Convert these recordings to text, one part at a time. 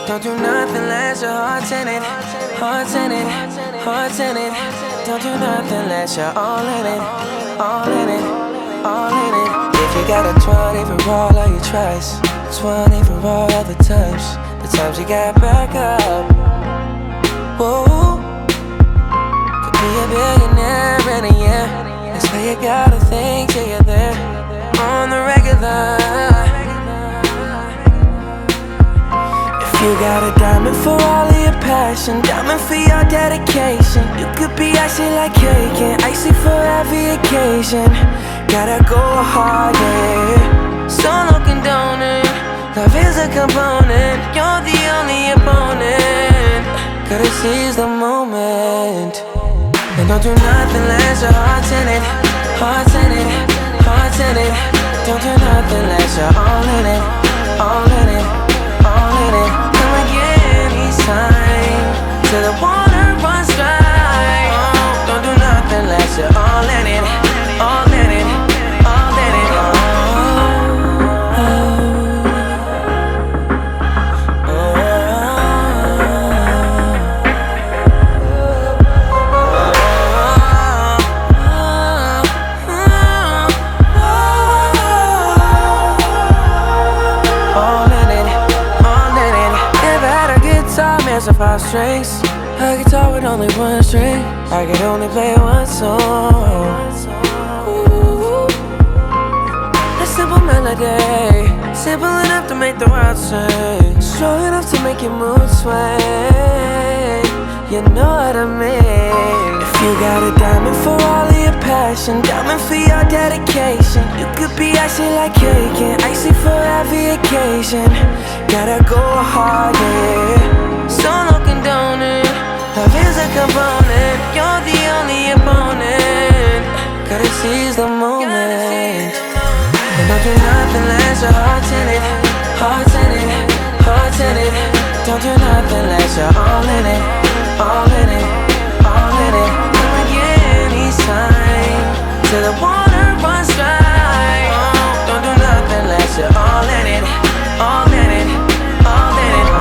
Don't do nothing unless your heart's in it, heart's in it, heart's in it. Don't do nothing unless you're all in it, all in it, all in it. If you got a 20 for all of your tries, 20 for all of the times you got back up. Whoa, could be a billionaire in a year. That's why you gotta think till you're there on the regular. You got a diamond for all of your passion, diamond for your dedication. You could be icy like cake and icy for every occasion. Gotta go hard, yeah. Solo condoned, love is a component. You're the only opponent. Gotta seize the moment. And don't do nothing unless your heart's in it, heart's in it, heart's in it. Don't do nothing unless you're all in it, all in it, all in it. Time till the water runs dry. Oh, don't do nothing unless you're all in it, all in it, all in it. All in it, all in it. Never had a guitar, man, so 5 strings. A guitar with only 1 string. I could only play 1 song. Ooh, a simple melody, simple enough to make the world sing, strong enough to make your mood sway. You know what I mean. If you got a diamond for all of your passion, diamond for your dedication. You could be icy like cake and icy for every occasion. Gotta go hard, yeah. Solo condoned, love is a component. You're the only opponent. Gotta seize the moment. And don't do nothing unless your heart's in it, heart's in it, heart's in it. Don't do nothing unless you're all in it, all in it, all in it. Come again each time till the water runs dry. Oh, don't do nothing unless you're all in it, all in it, all in it.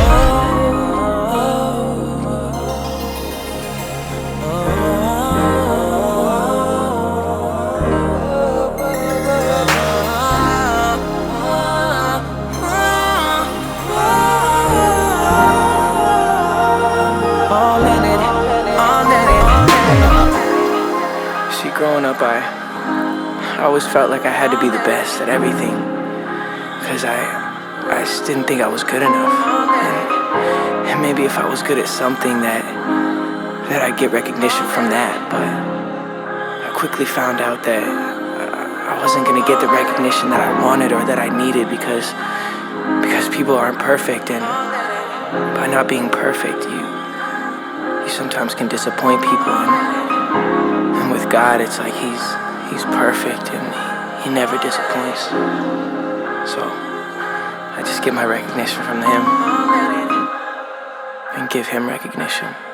See, growing up, I always felt like I had to be the best at everything, cause I just didn't think I was good enough. And maybe if I was good at something that I'd get recognition from that. But I quickly found out that I wasn't gonna get the recognition that I wanted or that I needed because people aren't perfect, and by not being perfect, you sometimes can disappoint people. And with God, it's like He's perfect and He never disappoints. So I just get my recognition from Him and give Him recognition.